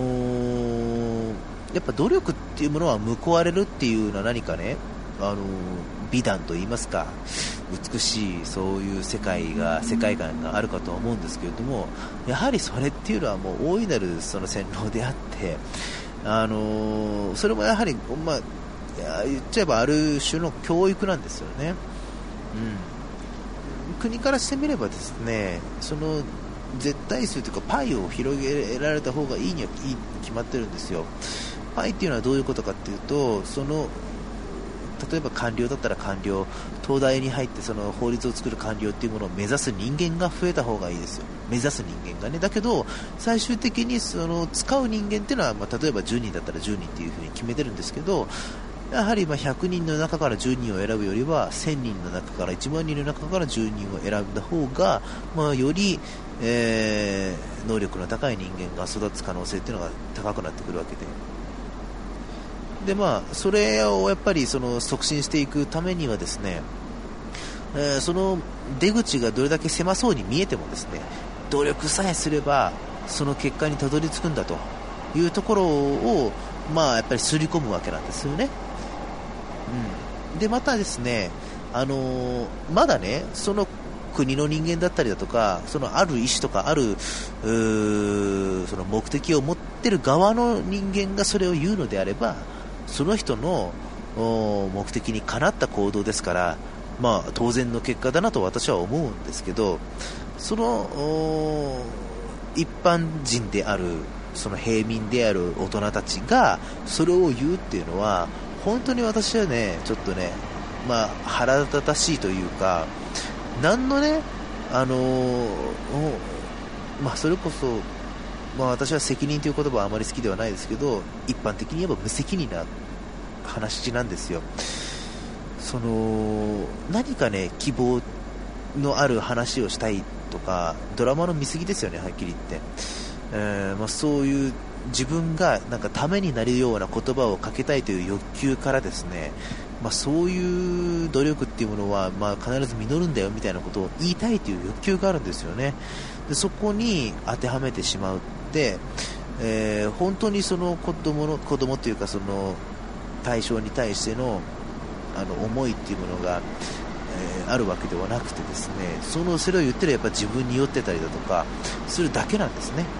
っぱ努力っていうものは報われるっていうのは何かね、美談といいますか、美しいそういう世界観があるかと思うんですけれども、やはりそれっていうのはもう大いなるその洗脳であって、それもやはり、言っちゃえばある種の教育なんですよね。国からしてみればですね、その絶対数というかパイを広げられた方がいいにはいいに決まってるんですよ。パイっていうのはどういうことかっていうと、例えば官僚だったら官僚、東大に入ってその法律を作る官僚っていうものを目指す人間が増えた方がいいですよ。目指す人間がね。だけど最終的にその使う人間っていうのは、例えば10人だったら10人っていうふうに決めてるんですけど、 やはり100人の中から10人を選ぶよりは1000人の中から1万人の中から10人を選んだ方が、より、能力の高い人間が育つ可能性というのが高くなってくるわけで、それをやっぱり促進していくためにはですね、その出口がどれだけ狭そうに見えてもですね、努力さえすればその結果にたどり着くんだというところを、やっぱり刷り込むわけなんですよね。でまたですね、まだね、その国の人間だったりだとか、ある意思とかあるその目的を持ってる側の人間がそれを言うのであれば、その人の目的にかなった行動ですから、当然の結果だなと私は思うんですけど、その一般人であるその平民である大人たちがそれを言うっていうのは、本当に私はね、ちょっとね、腹立たしいというか、何のね、それこそ、私は責任という言葉はあまり好きではないですけど、一般的に言えば無責任な話なんですよ。何かね、希望のある話をしたいとか、ドラマの見過ぎですよね、はっきり言って。そういう自分がなんかためになるような言葉をかけたいという欲求からですね、そういう努力っていうものは必ず実るんだよみたいなことを言いたいという欲求があるんですよね。でそこに当てはめてしまうって、本当にその子供というか、その対象に対しての思いっていうものが、あるわけではなくてですね、それを言ってるやっぱ自分に酔ってたりだとかするだけなんですね。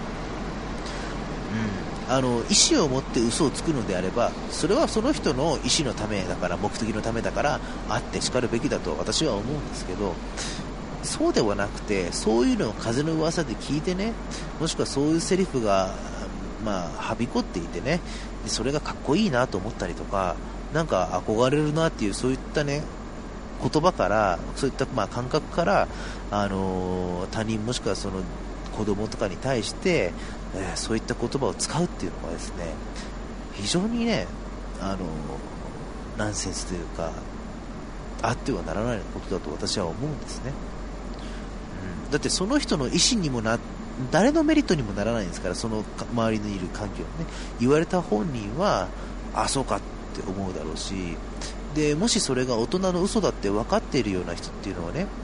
意思を持って嘘をつくのであれば、それはその人の意思のためだから、目的のためだからあってしかるべきだと私は思うんですけど、そうではなくて、そういうのを風の噂で聞いてね、もしくはそういうセリフがはびこっていてね、それがかっこいいなと思ったりとか、なんか憧れるなっていう、そういったね言葉から、そういった感覚から、他人もしくはその子供とかに対して、そういった言葉を使うっていうのはですね、非常にね、ナンセンスというか、あってはならないことだと私は思うんですね。だってその人の意思にも誰のメリットにもならないんですから、その周りにいる環境ね、言われた本人はそうかって思うだろうし、でもしそれが大人の嘘だって分かっているような人っていうのはね、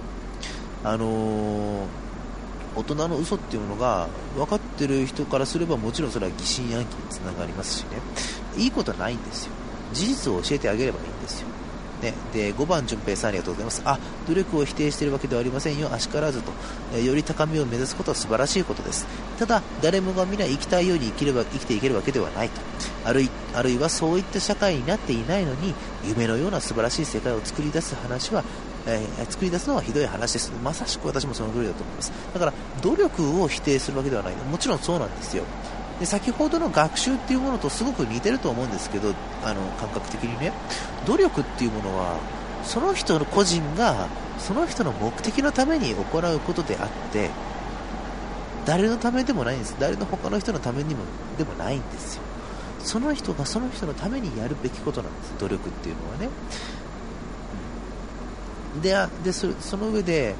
大人の嘘っていうものが分かっている人からすれば、もちろんそれは疑心暗鬼につながりますしね、いいことはないんですよ。事実を教えてあげればいいんですよ。で5番、順平さんありがとうございます。努力を否定しているわけではありませんよ、あしからずと、より高みを目指すことは素晴らしいことです。ただ誰もが皆生きたいように生きていけるわけではないと、あるいはそういった社会になっていないのに、夢のような素晴らしい世界を作り出すのはひどい話です。まさしく私もその通りだと思います。だから努力を否定するわけではない、もちろんそうなんですよ。で先ほどの学習っていうものとすごく似てると思うんですけど、感覚的にね、努力っていうものはその人の個人がその人の目的のために行うことであって、誰のためでもないんです。誰の他の人のためにもでもないんですよ。その人がその人のためにやるべきことなんです、努力っていうのはね。でその上で、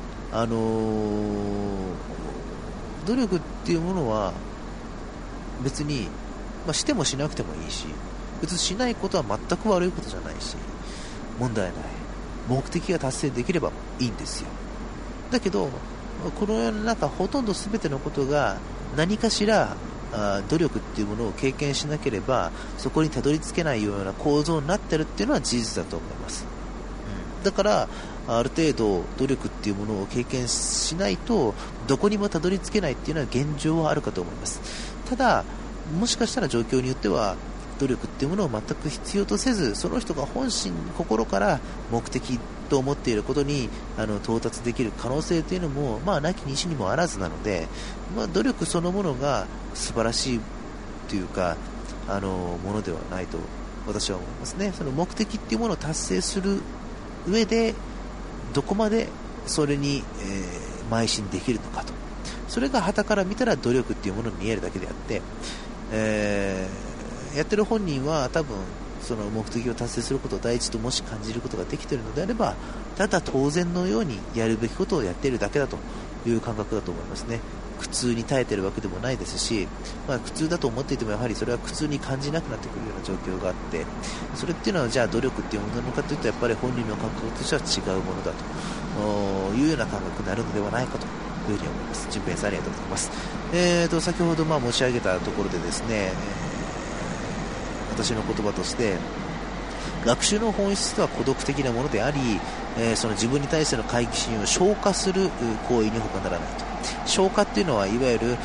努力っていうものは別に、してもしなくてもいいし、別にしないことは全く悪いことじゃないし、問題ない。目的が達成できればいいんですよ。だけどこの世の中ほとんど全てのことが何かしら努力っていうものを経験しなければそこにたどり着けないような構造になってるっていうのは事実だと思います。だからある程度努力っていうものを経験しないとどこにもたどり着けないっていうのは現状はあるかと思います。ただもしかしたら状況によっては努力っていうものを全く必要とせず、その人が本心心から目的と思っていることに到達できる可能性というのもなきにしにもあらずなので、努力そのものが素晴らしいというかものではないと私は思いますね。その目的っていうものを達成する上でどこまでそれに、邁進できるのかと、それが傍から見たら努力っていうものに見えるだけであって、やってる本人は多分その目的を達成することを第一ともし感じることができているのであれば、ただ当然のようにやるべきことをやっているだけだという感覚だと思いますね。苦痛に耐えているわけでもないですし、苦痛だと思っていてもやはりそれは苦痛に感じなくなってくるような状況があって、それっていうのはじゃあ努力っていうものなのかというと、やっぱり本人の感覚としては違うものだというような感覚になるのではないかというふうに思います。順平さんありがとうございます。先ほど申し上げたところでですね、私の言葉として学習の本質とは孤独的なものであり、その自分に対しての懐疑心を消化する行為に他ならないと。消化っていうのはいわゆる、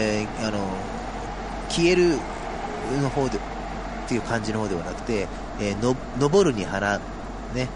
消えるの方でっていう感じの方ではなくて、昇るに花、ね、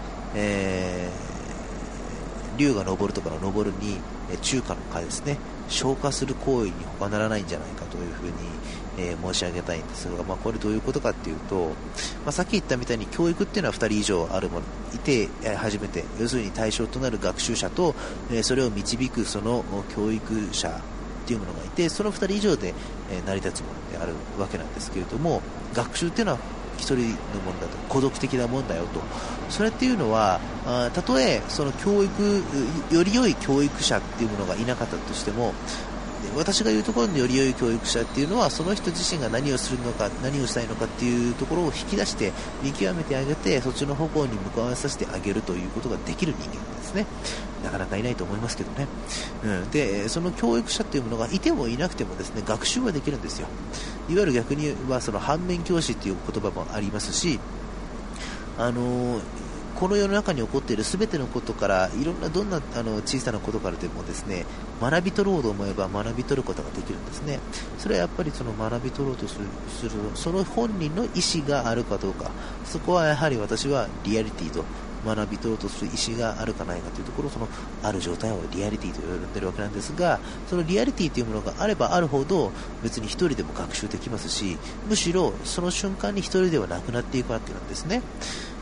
竜が昇るとかの昇るに中華の花ですね、消化する行為に他ならないんじゃないかというふうに申し上げたいんですが、これどういうことかっていうと、さっき言ったみたいに教育っていうのは2人以上あるものいて初めて、要するに対象となる学習者と、それを導くその教育者っていうものがいて、その2人以上で、成り立つものであるわけなんですけれども、学習っていうのは1人のものだと、孤独的なもんだよと。それっていうのはたとえその教育より良い教育者っていうものがいなかったとしても、私が言うところのより良い教育者っていうのは、その人自身が何をするのか何をしたいのかっていうところを引き出して見極めてあげて、そっちの方向に向かわさせてあげるということができる人間ですね。なかなかいないと思いますけどね、でその教育者っていうものがいてもいなくてもですね、学習はできるんですよ。いわゆる逆にはその反面教師っていう言葉もありますし、この世の中に起こっている全てのことから、いろんなどんな小さなことからでもですね、学び取ろうと思えば学び取ることができるんですね。それはやっぱりその学び取ろうとするその本人の意思があるかどうか、そこはやはり私はリアリティと、学び取ろうとする意思があるかないかというところ、そのある状態をリアリティと呼んでいるわけなんですが、そのリアリティというものがあればあるほど別に一人でも学習できますし、むしろその瞬間に一人ではなくなっていくわけなんですね。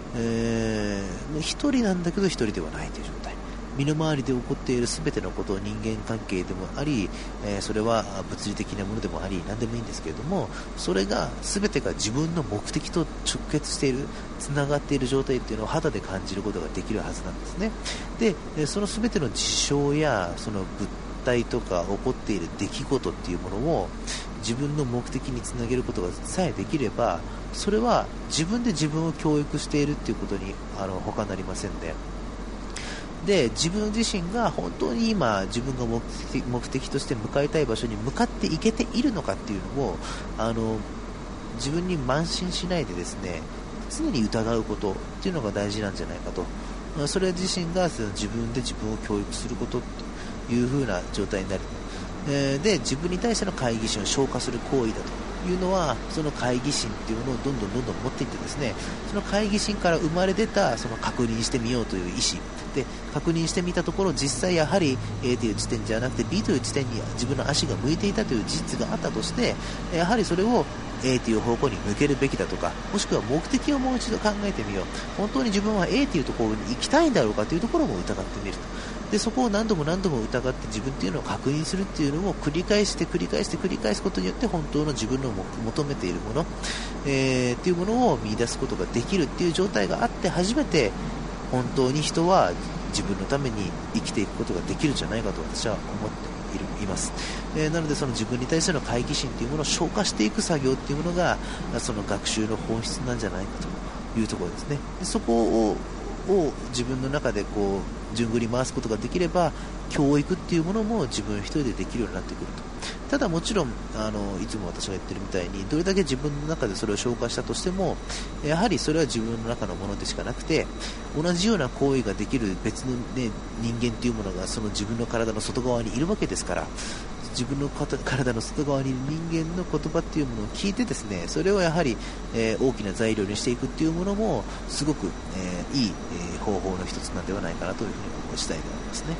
一人なんだけど一人ではないという状態、身の回りで起こっている全てのことを人間関係でもあり、それは物理的なものでもあり何でもいいんですけれども、それが全てが自分の目的と直結している、つながっている状態っていうのを肌で感じることができるはずなんですね。でその全ての事象やその物体とか起こっている出来事っていうものを自分の目的につなげることがさえできれば、それは自分で自分を教育しているっていうことに他なりませんね。で自分自身が本当に今自分が目的として向かいたい場所に向かっていけているのかっていうのを自分に慢心しないでですね、常に疑うことっていうのが大事なんじゃないかと。それ自身が自分で自分を教育することという風な状態になる。で自分に対しての懐疑心を消化する行為だというのは、その懐疑心というものをどんどん持っていってですね、その懐疑心から生まれ出たその確認してみようという意思で確認してみたところ、実際やはり A という地点じゃなくて B という地点に自分の足が向いていたという事実があったとして、やはりそれを A という方向に向けるべきだとか、もしくは目的をもう一度考えてみよう、本当に自分は A というところに行きたいんだろうかというところも疑ってみると。でそこを何度も疑って自分っていうのを確認するっていうのを繰り返すことによって、本当の自分の求めているもの、っていうものを見出すことができるっていう状態があって初めて、本当に人は自分のために生きていくことができるんじゃないかと私は思っています。なのでその自分に対しての懐疑心というものを消化していく作業っていうものがその学習の本質なんじゃないかというところですね。でそこを自分の中でこう順繰り回すことができれば、教育っていうものも自分一人でできるようになってくると。ただもちろんいつも私が言ってるみたいに、どれだけ自分の中でそれを消化したとしても、やはりそれは自分の中のものでしかなくて、同じような行為ができる別の、人間っていうものがその自分の体の外側にいるわけですから、自分の体の外側にいる人間の言葉っていうものを聞いてですね、それをやはり、大きな材料にしていくっていうものもすごく、いい、方法の一つなんではないかなというふうに思う次第でありますね。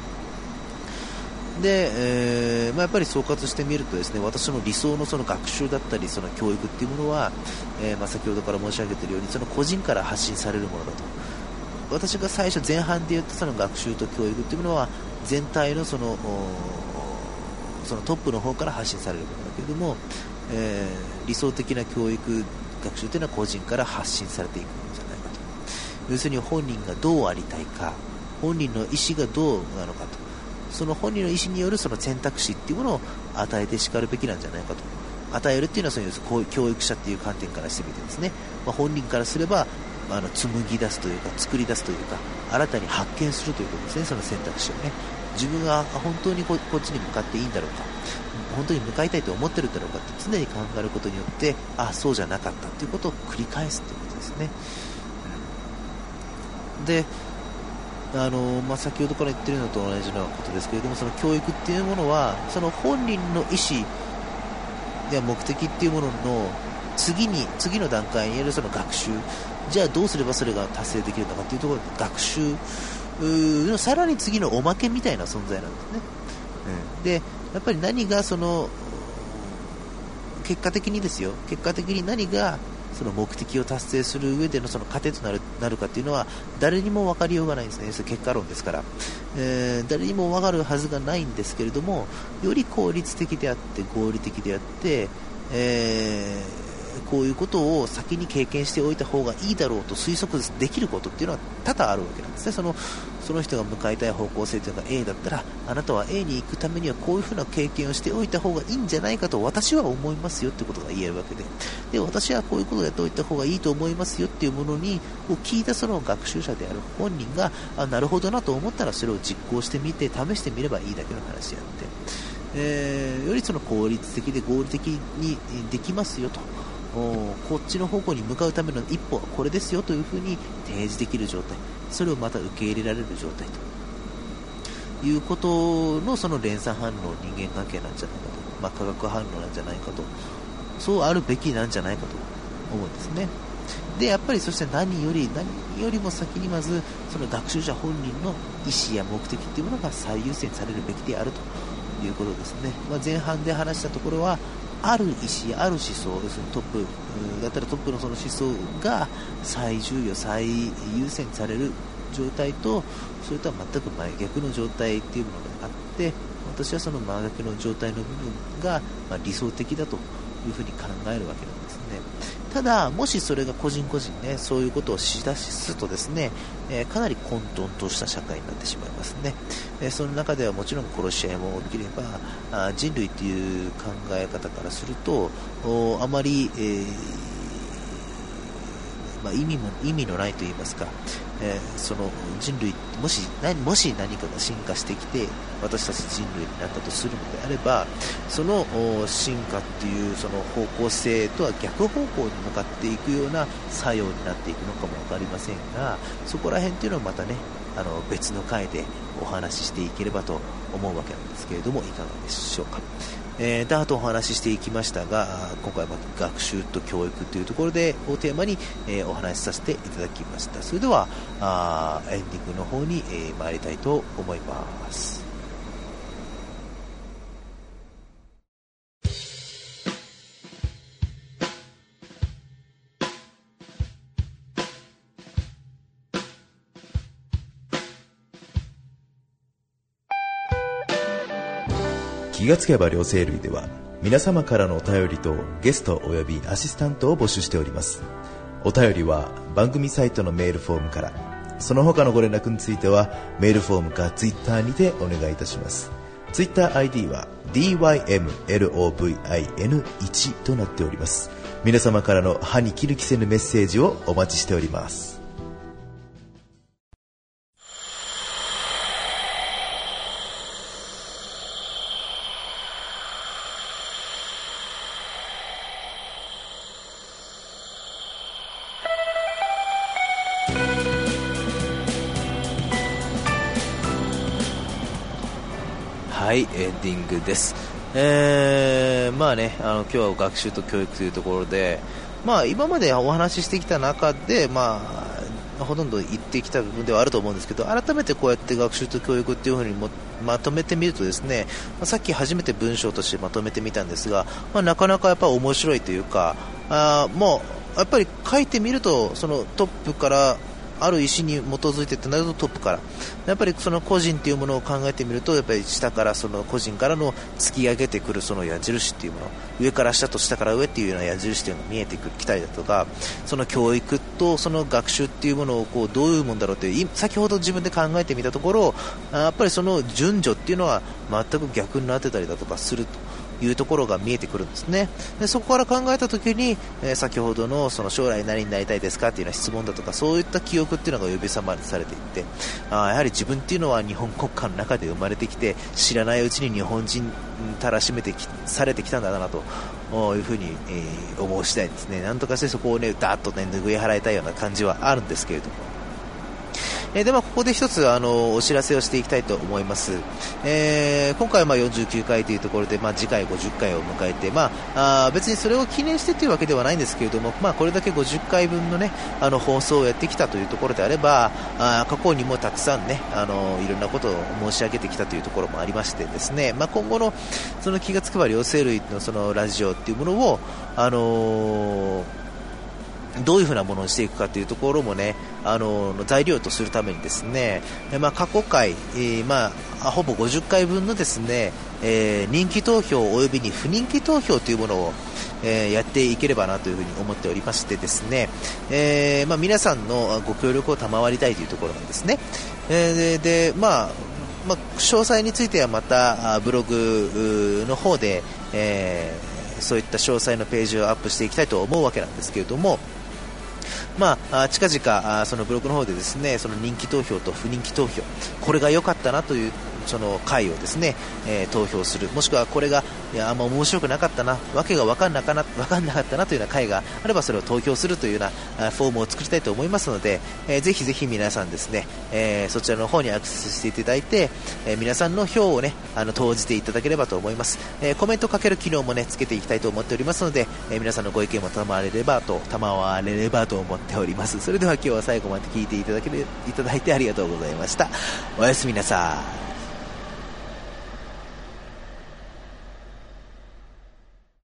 で、やっぱり総括してみるとですね、私の理想のその学習だったりその教育っていうものは、先ほどから申し上げているように、その個人から発信されるものだと。私が最初前半で言ったその学習と教育っていうものは、全体のそのトップの方から発信されるものだけれども、理想的な教育学習というのは個人から発信されていくんじゃないかと。要するに本人がどうありたいか、本人の意思がどうなのかと、その本人の意思によるその選択肢っていうものを与えてしかるべきなんじゃないかと。与えるっていうのはそういう教育者っていう観点からしてみてですね、本人からすれば紡ぎ出すというか作り出すというか新たに発見するということですね。その選択肢をね、自分が本当にこっちに向かっていいんだろうか、本当に向かいたいと思ってるんだろうかって常に考えることによって、そうじゃなかったということを繰り返すということですね。で先ほどから言っているのと同じようなことですけれども、その教育っていうものはその本人の意思や目的っていうものの次の段階にあるその学習、じゃあどうすればそれが達成できるのかというところで、学習のさらに次のおまけみたいな存在なんですね。でやっぱり何がその結果的に何がその目的を達成する上でのその糧となるかっていうのは誰にも分かりようがないんですね。それ結果論ですから、誰にも分かるはずがないんですけれども、より効率的であって合理的であって、こういうことを先に経験しておいた方がいいだろうと推測できることっていうのは多々あるわけなんですね。その人が向かいたい方向性というのが A だったら、あなたは A に行くためにはこういうふうな経験をしておいた方がいいんじゃないかと私は思いますよってことが言えるわけで、私はこういうことをやっておいた方がいいと思いますよっていうものを聞いたその学習者である本人がなるほどなと思ったらそれを実行してみて試してみればいいだけの話であって、よりその効率的で合理的にできますよと、こっちの方向に向かうための一歩はこれですよというふうに提示できる状態、それをまた受け入れられる状態ということのその連鎖反応、人間関係なんじゃないかと、化学反応なんじゃないかと、そうあるべきなんじゃないかと思うんですね。でやっぱりそして何よりも先にまずその学習者本人の意思や目的というものが最優先されるべきであるということですね。前半で話したところはある意思やある思想、要するにトップだったらトップのその思想が最重要最優先される状態と、それとは全く真逆の状態っていうものがあって、私はその真逆の状態の部分が理想的だというふうに考えるわけなんですね。ただもしそれが個人個人ね、そういうことをしだすとですね、かなり混沌とした社会になってしまいますね。その中ではもちろん殺し合いも起きれば、人類という考え方からするとあまり、意味のないと言いますか、その人類もし何かが進化してきて私たち人類になったとするのであれば、その進化っていうその方向性とは逆方向に向かっていくような作用になっていくのかも分かりませんが、そこら辺っていうのはまたね、別の回でお話ししていければと思うわけなんですけれども、いかがでしょうか。ダートをお話ししていきましたが、今回は学習と教育というところでをテーマに、お話しさせていただきました。それではエンディングの方に、参りたいと思います。 気がつけば両生類では皆様からのお便りとゲストおよびアシスタントを募集しております。お便りは番組サイトのメールフォームから、その他のご連絡についてはメールフォームかツイッターにてお願いいたします。ツイッター ID は DYMLOVIN1 となっております。皆様からの歯に衣着せぬメッセージをお待ちしております。 はい、エンディングです。今日は学習と教育というところで、今までお話ししてきた中で、ほとんど言ってきた部分ではあると思うんですけど、改めてこうやって学習と教育っていうふうにまとめてみるとですね、さっき初めて文章としてまとめてみたんですが、なかなかやっぱ面白いというか、もうやっぱり書いてみるとそのトップからある意思に基づいてってなるとトップから、やっぱりその個人っていうものを考えてみると、やっぱり下からその個人からの突き上げてくるその矢印っていうもの、上から下と下から上っていうような矢印っていうのが見えてきたりだとか、その教育とその学習っていうものをこうどういうもんだろうって先ほど自分で考えてみたところ、やっぱりその順序っていうのは全く逆になってたりだとかするというところが見えてくるんですね。でそこから考えたときに、先ほどのその将来何になりたいですかっていうような質問だとか、そういった記憶っていうのが呼び覚まされていって、やはり自分っていうのは日本国家の中で生まれてきて、知らないうちに日本人たらしめてされてきたんだなというふうに、思う次第ですね。なんとかしてそこをねダーッとね拭い払いたいような感じはあるんですけれども、でここで一つお知らせをしていきたいと思います。今回は49回というところで、次回50回を迎えて、別にそれを記念してというわけではないんですけれども、これだけ50回分の、ね、放送をやってきたというところであれば、過去にもたくさん、ね、いろんなことを申し上げてきたというところもありましてですね、今後のその気がつけば両生類のそのラジオというものを、どういうふうなものにしていくかというところもね、材料とするためにですね、過去回、ほぼ50回分のですね、人気投票およびに不人気投票というものを、やっていければなというふうに思っておりましてですね、皆さんのご協力を賜りたいというところなんですね。で詳細についてはまたブログの方で、そういった詳細のページをアップしていきたいと思うわけなんですけれども、近々そのブログの方でですね、その人気投票と不人気投票、これが良かったなというその回をですね、投票する、もしくはこれがあんま面白くなかったな、わけが分かんなかったなというような回があればそれを投票するというようなフォームを作りたいと思いますので、ぜひぜひ皆さんですね、そちらの方にアクセスしていただいて、皆さんの票をね投じていただければと思います。コメントかける機能もねつけていきたいと思っておりますので、皆さんのご意見も賜れればと思っております。それでは今日は最後まで聞いていただいてありがとうございました。おやすみなさい。